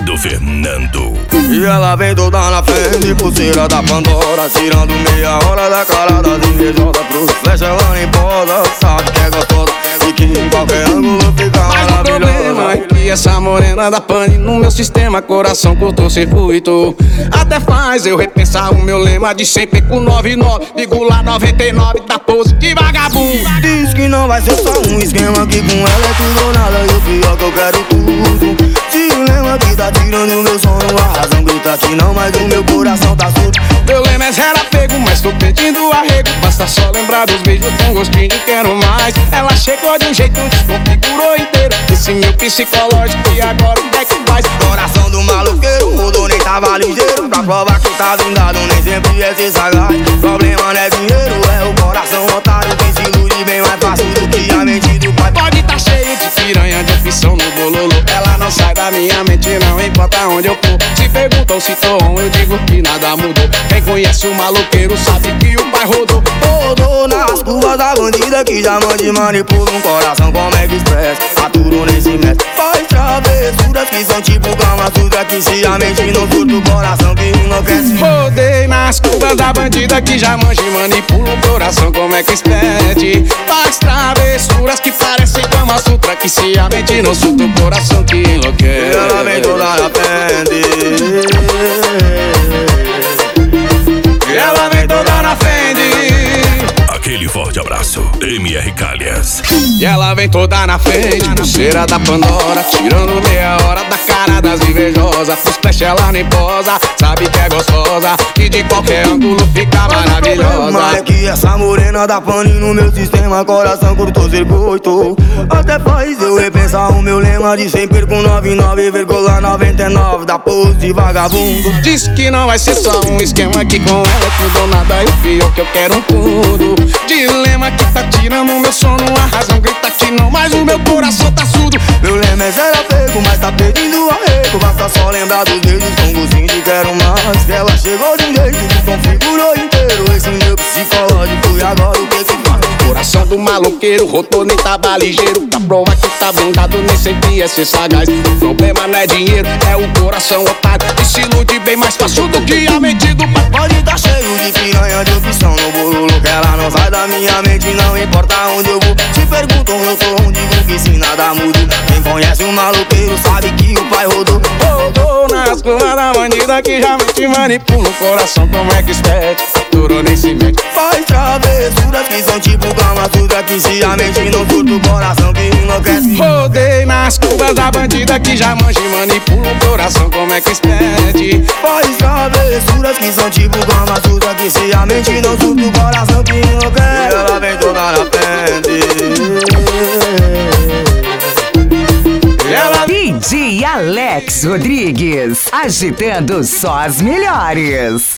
do Fernando. E ela vem toda na frente, pulseira da Pandora, tirando meia hora da cara das invejosas. Pro flecha ela nem posa, sabe que é gostosa e que em qualquer ângulo fica mas o problema é que essa morena da pane no meu sistema, coração curto-circuito. Até faz eu repensar o meu lema de sempre com 99, digo lá 99 da pose de vagabundo. Diz que não vai ser só um esquema, que com ela é tudo ou nada, e o pior que eu quero tudo. Dilema que tá tirando meu sono, a razão grita que não, mas o meu coração tá surdo. Meu lema é zero apego, mas tô pedindo arrego. Basta só lembrar dos beijos com gostinho de quero mais. Ela chegou de um jeito, desconfigurou inteiro esse meu psicológico, e agora o que é que faz? Coração do maloqueiro, mudou, nem tava ligeiro. Pra provar que tá blindado, nem sempre é ser sagaz. Problema não é dinheiro, é o coração otário. Quem se ilude bem mais fácil do que a mente do pai. Pode tá cheio de piranha, de opção no bololô. Ela não sai da minha mente, não importa onde eu for. Se perguntam se tô on, eu digo que nada mudou. Quem conhece o maloqueiro sabe que o pai rodou. Rodou nas curvas da bandida que já mande manipula um coração como Express. Aturo nem se mete, faz travessuras que são tipo Kama Sutra, que se a mente não surta o coração que enlouquece. Rodei nas curvas da bandida que já manja e manipula o coração como Expert. Faz travessuras que parecem Kama Sutra, que se a mente não surta o coração que enlouquece. E ela vem toda na frente, e ela vem toda na frente. Aquele forte abraço, MR Calhas. E ela vem toda na frente, pulseira da Pandora, tirando meia hora da cara das invejosas. Pro splash ela nem posa, sabe que é gostosa e de qualquer ângulo fica maravilhosa. Mas é que essa morena da pane no meu sistema, coração curto-circuito. Até faz eu repensar o meu lema de sempre com 99,99 da pose de vagabundo. Diz que não vai ser só um esquema, que com ela é tudo ou nada, e o pior que eu quero tudo. Dilema que tá tirando o meu sono, a razão grita que não, mas o meu coração tá surdo. Meu lema é zero apego, mas tá pedindo arrego. Basta só lembrar dos beijos com gostinho de quero mais. Que ela chegou de um jeito, desconfigurou inteiro esse meu psicológico, e agora o que que faz? Coração do maloqueiro, rodou nem tava ligeiro. Pra provar que tá blindado, nem sempre é ser sagaz. O problema não é dinheiro, é o coração otário, que se ilude bem mais fácil do que a mente do pai. Pode tá cheio de piranha, de opção no bololo, que ela não sai da minha mente, não importa onde eu vou. Se perguntam eu tô onde, digo que se nada muda. Quem conhece o maloqueiro sabe que o pai rodou. Rodou nas curvas da bandida que já mente manipula o coração como Expert. Durou nem se mete. Faz travessuras que são tipo Kama Sutra, que se a mente não surta o coração que enlouquece. Rodei nas curvas da bandida que já manja e manipula o coração como Expert. Faz travessuras que são tipo Kama Sutra, que se a mente não surta o coração que enlouquece. E ela vem toda na frente, e ela... DJ Alex Rodrigues, agitando só as melhores.